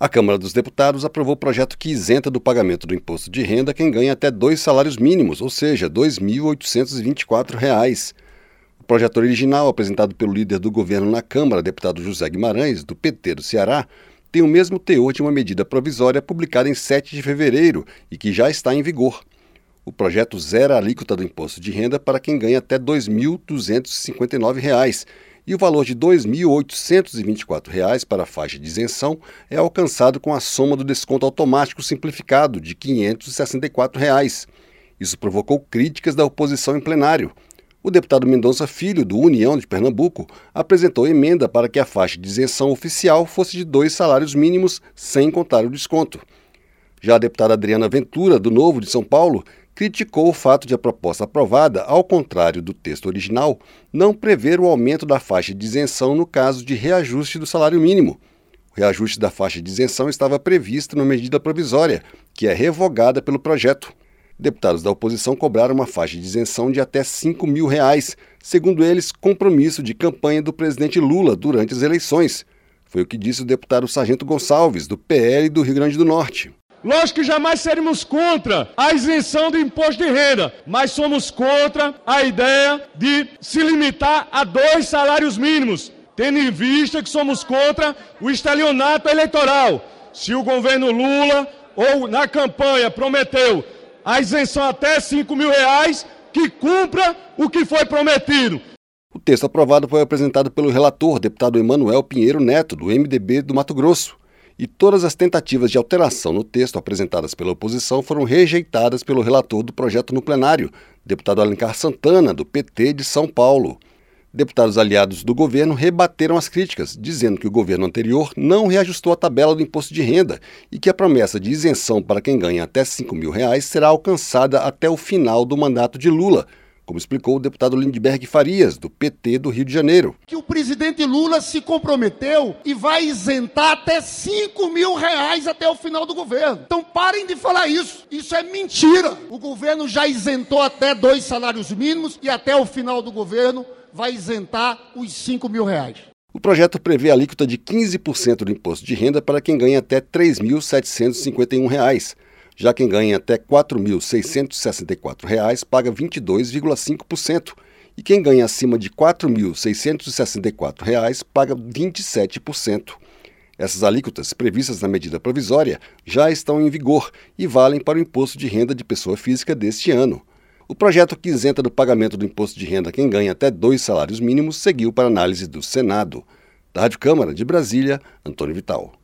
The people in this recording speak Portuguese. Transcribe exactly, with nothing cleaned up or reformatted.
A Câmara dos Deputados aprovou o projeto que isenta do pagamento do imposto de renda quem ganha até dois salários mínimos, ou seja, dois mil oitocentos e vinte e quatro reais. O projeto original, apresentado pelo líder do governo na Câmara, deputado José Guimarães, do P T do Ceará, tem o mesmo teor de uma medida provisória publicada em sete de fevereiro e que já está em vigor. O projeto zera a alíquota do imposto de renda para quem ganha até dois mil duzentos e cinquenta e nove reais e o valor de dois mil oitocentos e vinte e quatro reais para a faixa de isenção é alcançado com a soma do desconto automático simplificado de quinhentos e sessenta e quatro reais. Isso provocou críticas da oposição em plenário. O deputado Mendonça Filho, do União de Pernambuco, apresentou emenda para que a faixa de isenção oficial fosse de dois salários mínimos, sem contar o desconto. Já a deputada Adriana Ventura, do Novo de São Paulo, criticou o fato de a proposta aprovada, ao contrário do texto original, não prever o aumento da faixa de isenção no caso de reajuste do salário mínimo. O reajuste da faixa de isenção estava previsto na medida provisória, que é revogada pelo projeto. Deputados da oposição cobraram uma faixa de isenção de até cinco mil reais, segundo eles, compromisso de campanha do presidente Lula durante as eleições. Foi o que disse o deputado Sargento Gonçalves, do P L do Rio Grande do Norte. Lógico que jamais seremos contra a isenção do imposto de renda, mas somos contra a ideia de se limitar a dois salários mínimos, tendo em vista que somos contra o estelionato eleitoral. Se o governo Lula, ou na campanha, prometeu a isenção até cinco mil reais, que cumpra o que foi prometido. O texto aprovado foi apresentado pelo relator, deputado Emanuel Pinheiro Neto, do M D B do Mato Grosso. E todas as tentativas de alteração no texto apresentadas pela oposição foram rejeitadas pelo relator do projeto no plenário, deputado Alencar Santana, do P T de São Paulo. Deputados aliados do governo rebateram as críticas, dizendo que o governo anterior não reajustou a tabela do imposto de renda e que a promessa de isenção para quem ganha até cinco mil reais será alcançada até o final do mandato de Lula, como explicou o deputado Lindbergh Farias, do P T do Rio de Janeiro. Que o presidente Lula se comprometeu e vai isentar até cinco mil reais até o final do governo. Então parem de falar isso. Isso é mentira. O governo já isentou até dois salários mínimos e até o final do governo vai isentar os cinco mil reais. O projeto prevê a alíquota de quinze por cento do imposto de renda para quem ganha até três mil setecentos e cinquenta e um reais. Já quem ganha até quatro mil seiscentos e sessenta e quatro reais paga vinte e dois vírgula cinco por cento e quem ganha acima de quatro mil seiscentos e sessenta e quatro reais paga vinte e sete por cento. Essas alíquotas, previstas na medida provisória, já estão em vigor e valem para o imposto de renda de pessoa física deste ano. O projeto que isenta do pagamento do imposto de renda quem ganha até dois salários mínimos seguiu para análise do Senado. Da Rádio Câmara de Brasília, Antônio Vital.